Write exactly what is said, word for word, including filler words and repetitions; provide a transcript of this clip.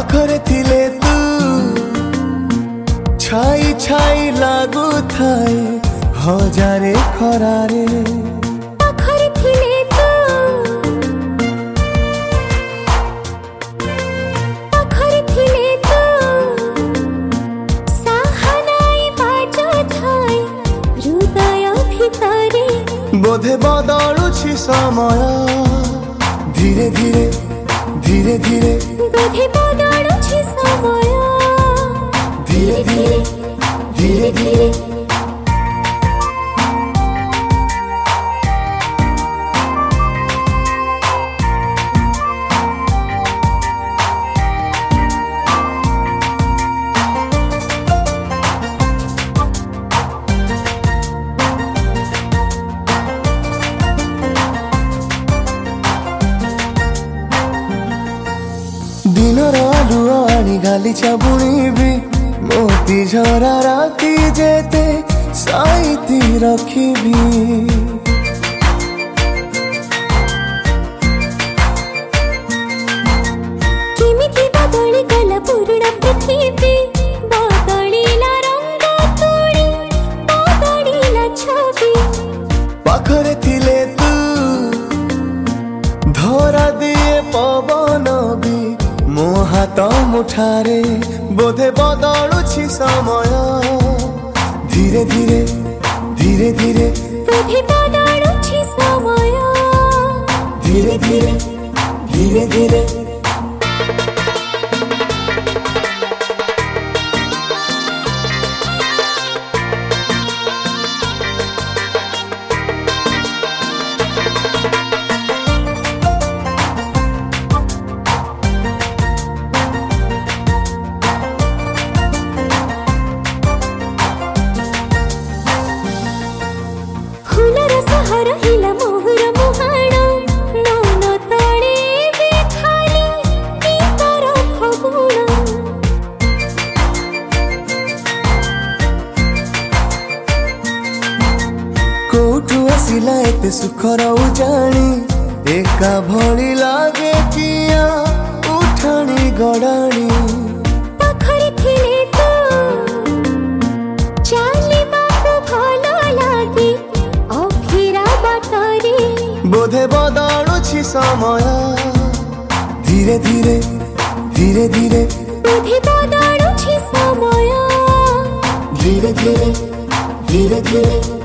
पाखरे थिले तू छाई छाई लागू थाए हजारे खरारे पाखरे थिले तू पाखरे थिले तू साहनाई बाजा थाए हृदय भितरे बोधे बदलुछि समय धीरे धीरे धीरे धीरे बोधे बदलुछि समय धीरे धीरे धीरे धीरे दिनर आलुआ आनी गालीचा बुणीबी मोती झरा राती जेते साइती रखिबी केमिति बदली गला पुरुणा पृथ्वी बदलिला रंग तोड़ी बदलिला छवि पाखरे थिले तू धरा दिए पवन भी मो हाथ मुठारे बोधे बदलुछि समय धीरे धीरे धीरे धीरे बोधे बदलुछि समय धीरे धीरे धीरे धीरे फूलर सहर हिला मोहर मुहाण नौन तळे भी खाली गीतर फगुण कोठु आसिला एते सुखर उजाणी एका भली लागे किया उठाणी गड़ाणी पाखरे थिले तू चालिबाकु भल लागे अफिरा बाटरे बोधे बदलुछि समय धीरे धीरे धीरे धीरे बोधे बदलुछि समय धीरे धीरे धीरे धीरे